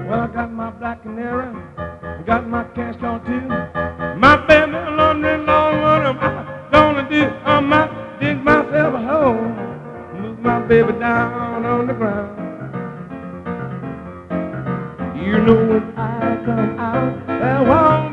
Well, I got my black canary, got my cash cow too. My baby London, Lord, what am I gonna do? I might dig myself a hole, move my baby down on the ground. You know when I come out, there won't